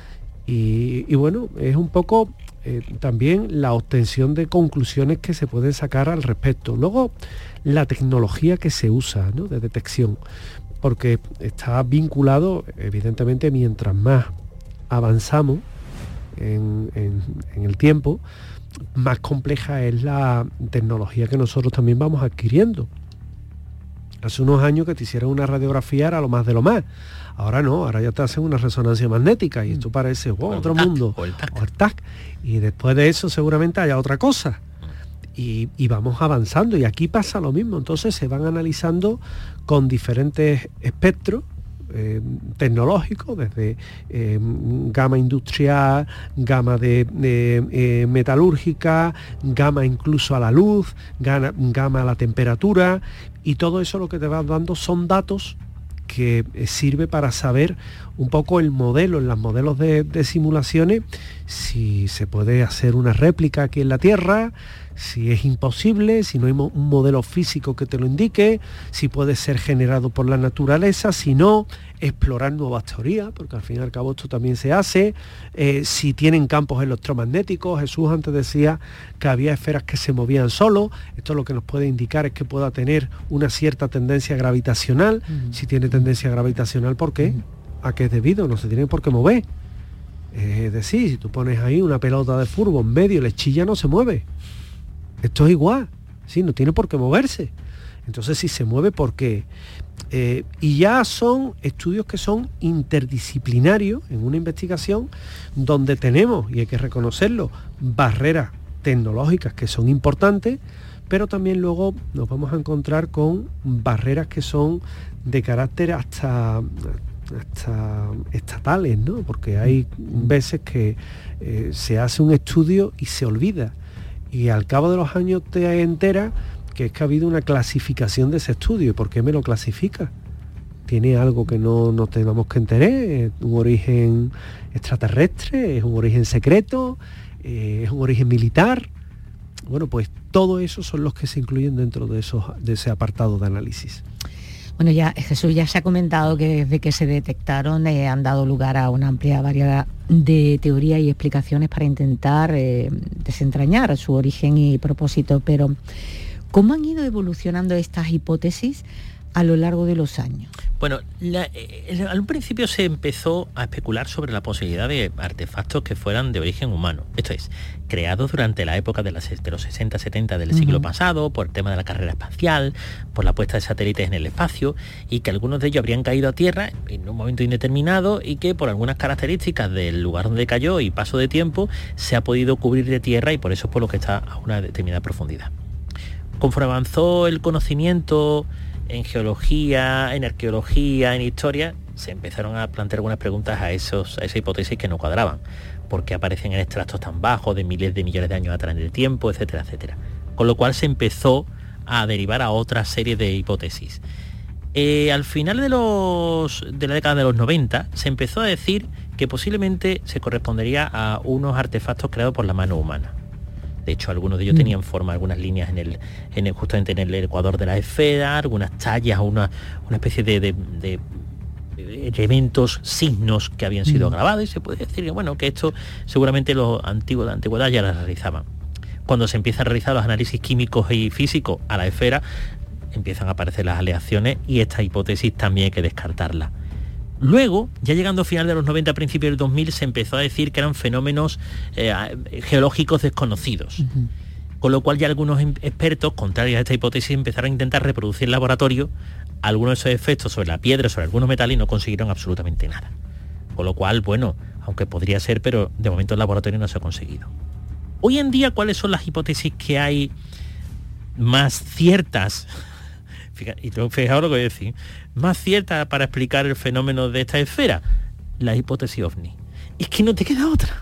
Y bueno, es un poco también la obtención de conclusiones que se pueden sacar al respecto. Luego, la tecnología que se usa, ¿no?, de detección, porque está vinculado, evidentemente, mientras más avanzamos en el tiempo, más compleja es la tecnología que nosotros también vamos adquiriendo. Hace unos años que te hicieran una radiografía era lo más de lo más. Ahora no, ahora ya te hacen una resonancia magnética y esto parece otro mundo. O el TAC. Y después de eso seguramente haya otra cosa. Y vamos avanzando. Y aquí pasa lo mismo. Entonces se van analizando con diferentes espectros tecnológicos, desde gama industrial, gama de metalúrgica, gama incluso a la luz, gama a la temperatura, y todo eso lo que te va dando son datos que sirve para saber un poco el modelo, en los modelos de simulaciones, si se puede hacer una réplica aquí en la Tierra, si es imposible, si no hay un modelo físico que te lo indique, si puede ser generado por la naturaleza, si no, explorar nuevas teorías, porque al fin y al cabo esto también se hace, si tienen campos electromagnéticos. Jesús antes decía que había esferas que se movían solo, esto lo que nos puede indicar es que pueda tener una cierta tendencia gravitacional. Si tiene tendencia gravitacional, ¿por qué? ¿A qué es debido? No se tiene por qué mover. Es decir, si tú pones ahí una pelota de fútbol en medio y la chilla, no se mueve. Esto es igual, ¿sí? No tiene por qué moverse. Entonces, si se mueve, ¿por qué? Y ya son estudios que son interdisciplinarios en una investigación donde tenemos, y hay que reconocerlo, barreras tecnológicas que son importantes, pero también luego nos vamos a encontrar con barreras que son de carácter hasta estatales, ¿no? Porque hay veces que se hace un estudio y se olvida. Y al cabo de los años te enteras que es que ha habido una clasificación de ese estudio. ¿Y por qué me lo clasifica? ¿Tiene algo que no nos tenemos que enterar? ¿Es un origen extraterrestre? ¿Es un origen secreto? ¿Es un origen militar? Bueno, pues todo eso son los que se incluyen dentro de ese apartado de análisis. Bueno, ya Jesús, ya se ha comentado que desde que se detectaron han dado lugar a una amplia variedad de teorías y explicaciones para intentar desentrañar su origen y propósito, pero ¿cómo han ido evolucionando estas hipótesis a lo largo de los años? Bueno, al principio se empezó a especular sobre la posibilidad de artefactos que fueran de origen humano, esto es, creados durante la época de los 60-70 del siglo pasado, por el tema de la carrera espacial, por la puesta de satélites en el espacio, y que algunos de ellos habrían caído a tierra en un momento indeterminado y que por algunas características del lugar donde cayó y paso de tiempo se ha podido cubrir de tierra, y por eso es por lo que está a una determinada profundidad. Conforme avanzó el conocimiento en geología, en arqueología, en historia, se empezaron a plantear algunas preguntas a esa hipótesis que no cuadraban. ¿Por qué aparecen en extractos tan bajos de miles de millones de años atrás en el tiempo, etcétera, etcétera? Con lo cual se empezó a derivar a otra serie de hipótesis. Al final de la década de los 90 se empezó a decir que posiblemente se correspondería a unos artefactos creados por la mano humana. De hecho, algunos de ellos tenían forma, algunas líneas justamente en el ecuador de la esfera, algunas tallas, una especie de elementos, signos que habían sido grabados, y se puede decir que, bueno, que esto seguramente los antiguos de la antigüedad ya lo realizaban. Cuando se empiezan a realizar los análisis químicos y físicos a la esfera, empiezan a aparecer las aleaciones y esta hipótesis también hay que descartarla. Luego, ya llegando a final de los 90, principios del 2000, se empezó a decir que eran fenómenos geológicos desconocidos. Con lo cual ya algunos expertos, contrarios a esta hipótesis, empezaron a intentar reproducir en laboratorio algunos de esos efectos sobre la piedra, sobre algunos metales, y no consiguieron absolutamente nada. Con lo cual, bueno, aunque podría ser, pero de momento en laboratorio no se ha conseguido. Hoy en día, ¿cuáles son las hipótesis que hay más ciertas? Y fijaos lo que voy a decir, más cierta para explicar el fenómeno de esta esfera, la hipótesis OVNI. Es que no te queda otra,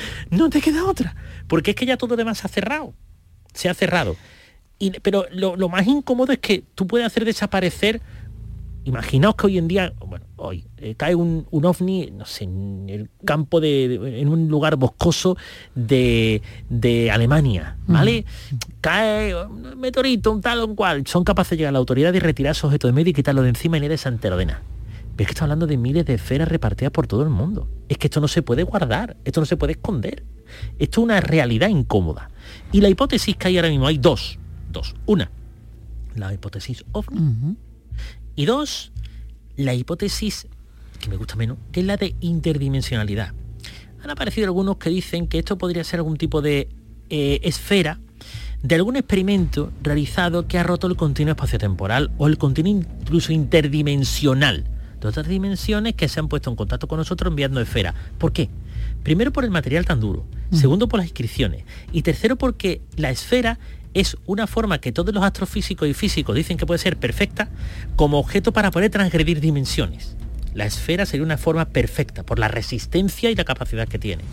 porque es que ya todo lo demás se ha cerrado. Pero lo más incómodo es que tú puedes hacer desaparecer, imaginaos que hoy en día, cae un OVNI, no sé, en el campo en un lugar boscoso de Alemania, ¿vale? Cae un meteorito, un tal o un cual, son capaces de llegar a la autoridad y retirar ese objeto de medio y quitarlo de encima y nadie se entera de nada. Pero es que está hablando de miles de esferas repartidas por todo el mundo. Es que esto no se puede guardar, esto no se puede esconder. Esto es una realidad incómoda. Y la hipótesis que hay ahora mismo, hay dos. Una, la hipótesis OVNI. Y dos, la hipótesis que me gusta menos, que es la de interdimensionalidad. Han aparecido algunos que dicen que esto podría ser algún tipo de esfera de algún experimento realizado que ha roto el continuo espaciotemporal o el continuo incluso interdimensional de otras dimensiones que se han puesto en contacto con nosotros enviando esferas. ¿Por qué? Primero, por el material tan duro. Segundo, por las inscripciones. Y tercero, porque la esfera es una forma que todos los astrofísicos y físicos dicen que puede ser perfecta como objeto para poder transgredir dimensiones. La esfera sería una forma perfecta por la resistencia y la capacidad que tiene.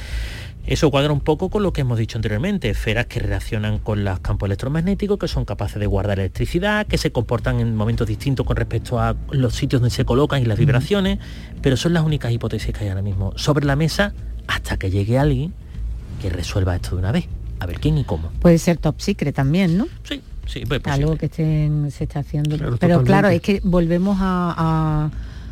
Eso cuadra un poco con lo que hemos dicho anteriormente, esferas que relacionan con los campos electromagnéticos, que son capaces de guardar electricidad, que se comportan en momentos distintos con respecto a los sitios donde se colocan y las vibraciones, pero son las únicas hipótesis que hay ahora mismo sobre la mesa hasta que llegue alguien que resuelva esto de una vez. A ver quién y cómo. Puede ser top secret también, ¿no? Sí, pues algo que se está haciendo. Claro, pero claro, es que volvemos al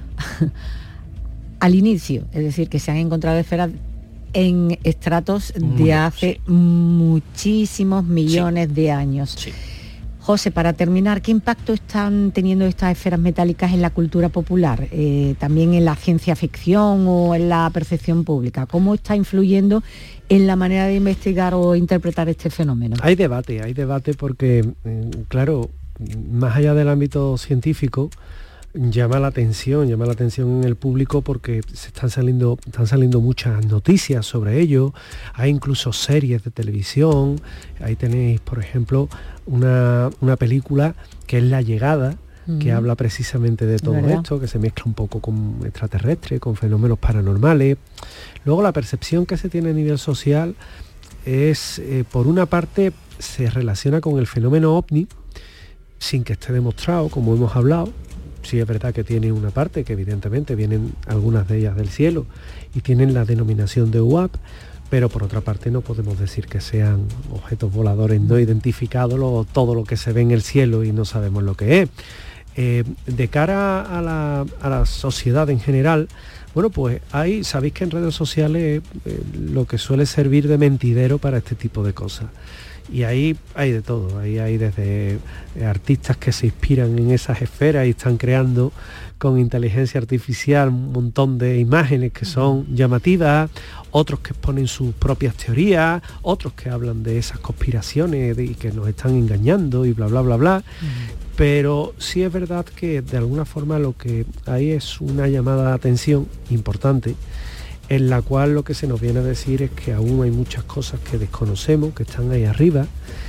inicio, es decir, que se han encontrado esferas en estratos de hace muchísimos millones de años. Sí. José, para terminar, ¿qué impacto están teniendo estas esferas metálicas en la cultura popular? También en la ciencia ficción o en la percepción pública. ¿Cómo está influyendo en la manera de investigar o interpretar este fenómeno? Hay debate porque, claro, más allá del ámbito científico, llama la atención en el público porque están saliendo muchas noticias sobre ello. Hay incluso series de televisión. Ahí tenéis, por ejemplo, una película que es La Llegada, que habla precisamente de todo esto, que se mezcla un poco con extraterrestres, con fenómenos paranormales. Luego la percepción que se tiene a nivel social es, por una parte, se relaciona con el fenómeno OVNI, sin que esté demostrado, como hemos hablado. Sí es verdad que tiene una parte, que evidentemente vienen algunas de ellas del cielo y tienen la denominación de UAP, pero por otra parte no podemos decir que sean objetos voladores no identificados, todo lo que se ve en el cielo y no sabemos lo que es. De cara a la sociedad en general, bueno, pues sabéis que en redes sociales lo que suele servir de mentidero para este tipo de cosas. Y ahí hay de todo, ahí hay desde artistas que se inspiran en esas esferas y están creando con inteligencia artificial un montón de imágenes que son llamativas, otros que exponen sus propias teorías, otros que hablan de esas conspiraciones y que nos están engañando y bla, bla, bla, bla. Pero sí es verdad que de alguna forma lo que hay es una llamada de atención importante, en la cual lo que se nos viene a decir es que aún hay muchas cosas que desconocemos, que están ahí arriba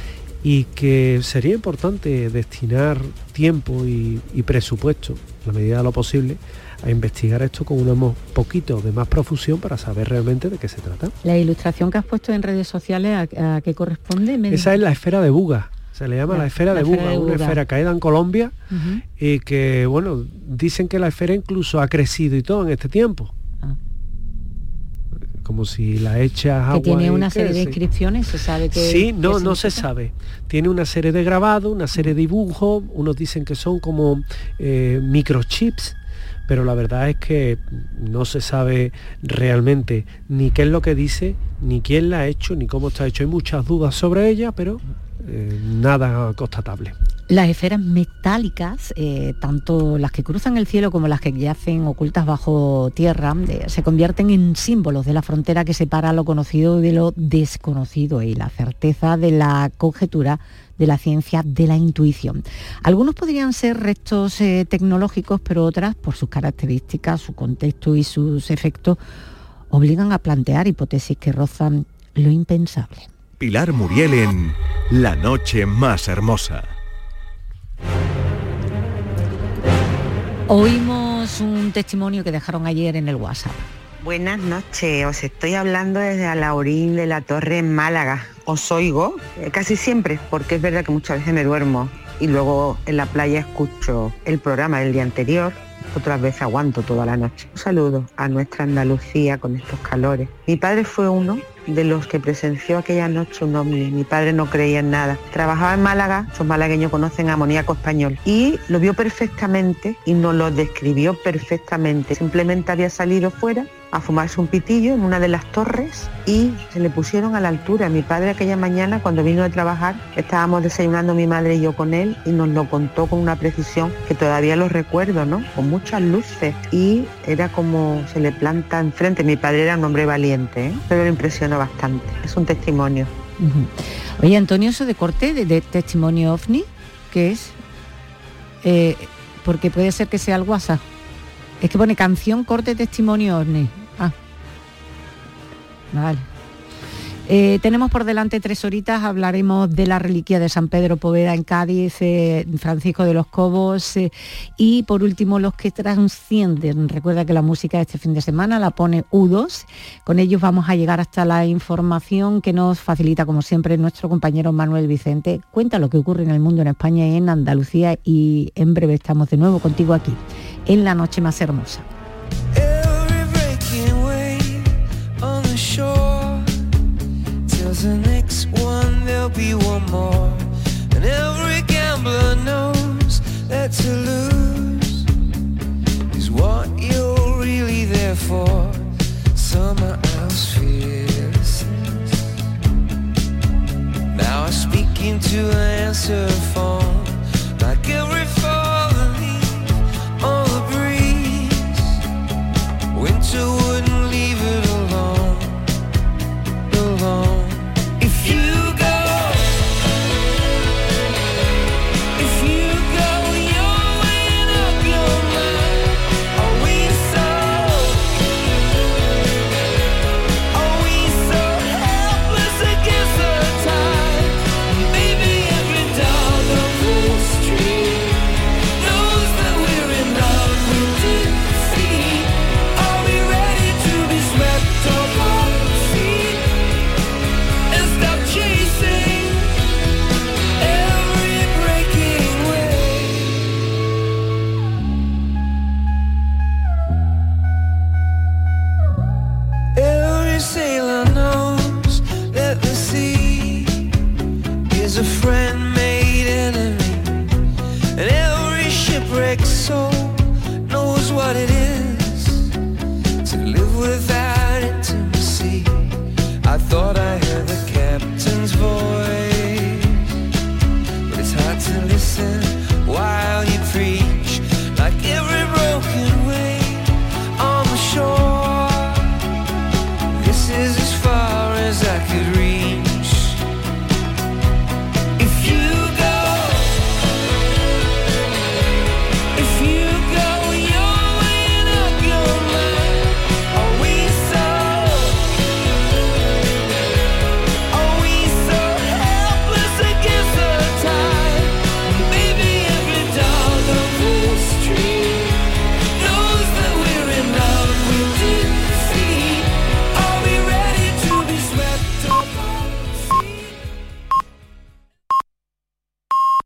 y que sería importante destinar tiempo y presupuesto, a la medida de lo posible, a investigar esto con un poquito de más profusión para saber realmente de qué se trata. La ilustración que has puesto en redes sociales, ¿a qué corresponde? Esa es la esfera de Buga. Se le llama la esfera de Buga, una esfera caída en Colombia, y que, bueno, dicen que la esfera incluso ha crecido y todo en este tiempo. Como si la echas agua. Que tiene una serie de inscripciones, ¿se sabe que? Sí, no se sabe. Tiene una serie de grabados, una serie de dibujos, unos dicen que son como microchips, pero la verdad es que no se sabe realmente ni qué es lo que dice, ni quién la ha hecho, ni cómo está hecho. Hay muchas dudas sobre ella, pero nada constatable. Las esferas metálicas, tanto las que cruzan el cielo como las que yacen ocultas bajo tierra, se convierten en símbolos de la frontera que separa lo conocido de lo desconocido y la certeza de la conjetura, de la ciencia, de la intuición. Algunos podrían ser restos tecnológicos, pero otras, por sus características, su contexto y sus efectos, obligan a plantear hipótesis que rozan lo impensable. Pilar Muriel en La noche más hermosa. Oímos un testimonio que dejaron ayer en el WhatsApp. Buenas noches, os estoy hablando desde Alhaurín de la Torre en Málaga. Os oigo casi siempre, porque es verdad que muchas veces me duermo y luego en la playa escucho el programa del día anterior, otras veces aguanto toda la noche. Un saludo a nuestra Andalucía con estos calores. Mi padre fue uno de los que presenció aquella noche un ovni. Mi padre no creía en nada. Trabajaba en Málaga, los malagueños conocen amoníaco español, y lo vio perfectamente y nos lo describió perfectamente. Simplemente había salido fuera a fumarse un pitillo en una de las torres y se le pusieron a la altura. Mi padre aquella mañana, cuando vino de trabajar, estábamos desayunando mi madre y yo con él, y nos lo contó con una precisión que todavía lo recuerdo, ¿no? Con muchas luces, y era como se le planta enfrente. Mi padre era un hombre valiente, pero lo impresionó bastante. Es un testimonio. Oye, Antonio, eso de corte de testimonio ovni, ¿qué es? Porque puede ser que sea el WhatsApp. Es que pone canción, corte, testimonio ovni. Vale. Tenemos por delante 3 horitas, hablaremos de la reliquia de San Pedro Poveda en Cádiz, Francisco de los Cobos, y por último los que trascienden. Recuerda que la música de este fin de semana la pone U2. Con ellos vamos a llegar hasta la información que nos facilita, como siempre, nuestro compañero Manuel Vicente. Cuenta lo que ocurre en el mundo, en España y en Andalucía, y en breve estamos de nuevo contigo aquí, en La Noche Más Hermosa. The next one, there'll be one more, and every gambler knows that to lose is what you're really there for. Someone else fears. Now I speak into an answer phone, like every falling leaf on the breeze. Winter wouldn't leave it alone, alone. Thought